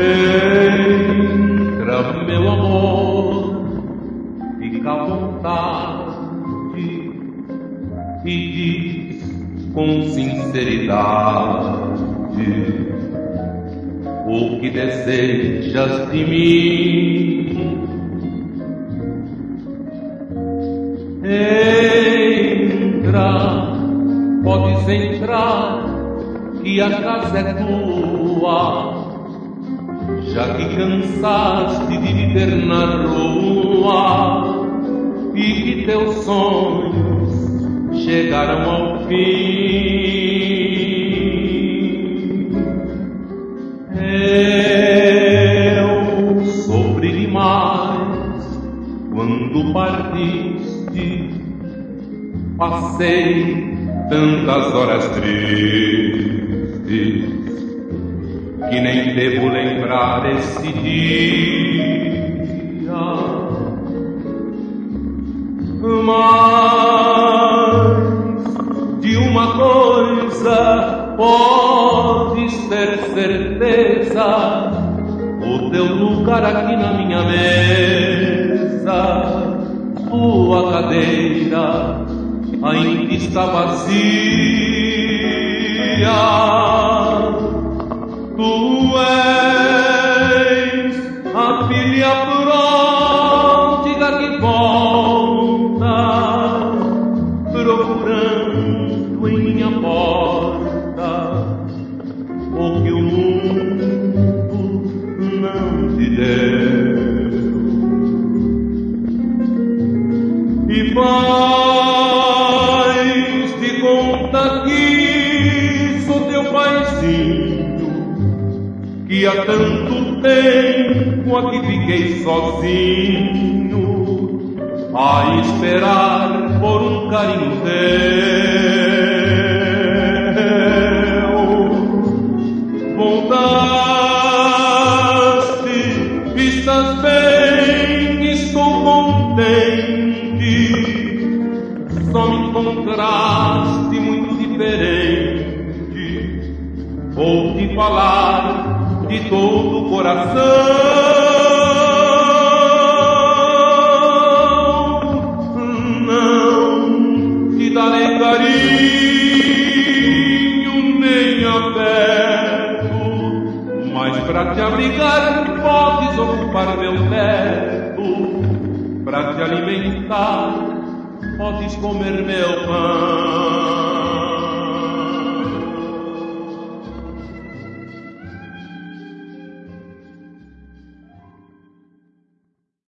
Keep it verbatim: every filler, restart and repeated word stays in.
Entra, meu amor, fica à vontade e diz com sinceridade o que desejas de mim. Entra, podes entrar, que a casa é tua, já que cansaste de viver na rua e que teus sonhos chegaram ao fim. Eu sofri demais quando partiste, passei tantas horas tristes que nem devo lembrar esse dia. Mas de uma coisa podes ter certeza: o teu lugar aqui na minha mesa, tua cadeira ainda está vazia. Tu és a filha pródiga que volta, procurando em minha porta o que o mundo não te deu. E faz de conta que sou teu paizinho, que há tanto tempo aqui fiquei sozinho, a esperar por um carinho teu. Voltaste, estás bem, estou contente, só me encontraste muito diferente. Vou te falar de todo o coração. Não te darei carinho nem afeto, mas pra te abrigar podes ocupar meu teto, pra te alimentar podes comer meu pão.